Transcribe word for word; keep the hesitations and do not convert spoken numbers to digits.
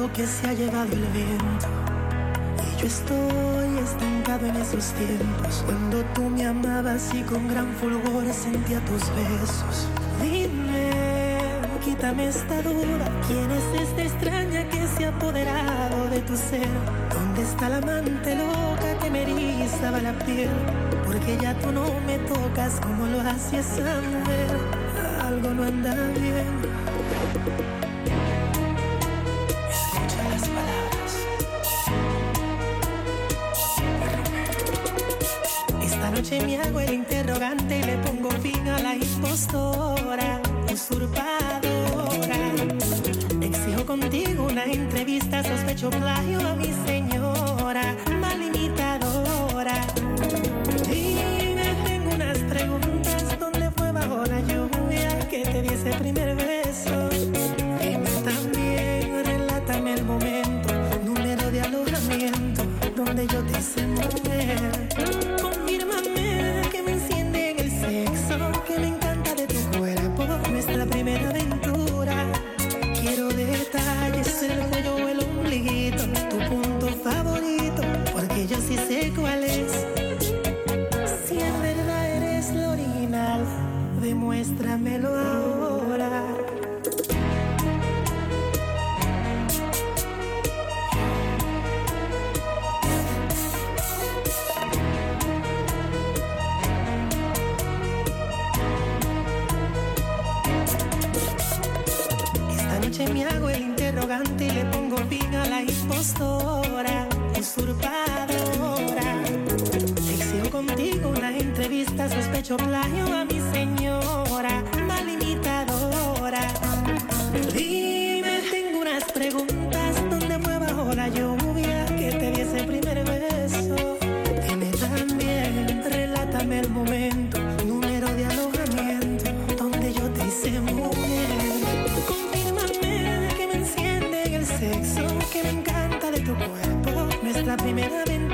algo que se ha llevado el viento. Y yo estoy estancado en esos tiempos, cuando tú me amabas y con gran fulgor sentía tus besos. Dime, quítame esta duda, ¿quién es esta extraña que se ha apoderado de tu ser? ¿Dónde está la amante loca que me erizaba la piel? Porque ya tú no me tocas como lo hacía esa mujer. Algo no anda bien. Escucha las palabras. Esta noche me hago el interrogante y le pongo fin a la impostora, usurpadora. Exijo contigo una entrevista, sospecho plagio a mi señora, mal imitadora. Dime, tengo unas preguntas, ¿dónde fue bajo la lluvia que te di ese primer beso? Dime también, relátame el momento, número de alojamiento, donde yo te hice mujer. Confírmame que me enciende en el sexo, que me encanta de tu cuerpo, nuestra primera aventura. Quiero detalles, el cuello o el ombliguito, tu punto favorito, porque yo sí sé cuál es. Si en verdad eres lo original, demuéstramelo ahora. Me hago el interrogante y le pongo fin a la impostora, usurpadora. Exijo contigo una entrevista, sospecho plagio a mi señora, mal imitadora. Dime, tengo unas preguntas, ¿dónde fue bajo la lluvia que te di ese primer beso? Dime también, relátame el momento, número de alojamiento, donde yo te hice mujer. Sexo que me encanta de tu cuerpo, nuestra primera aventura.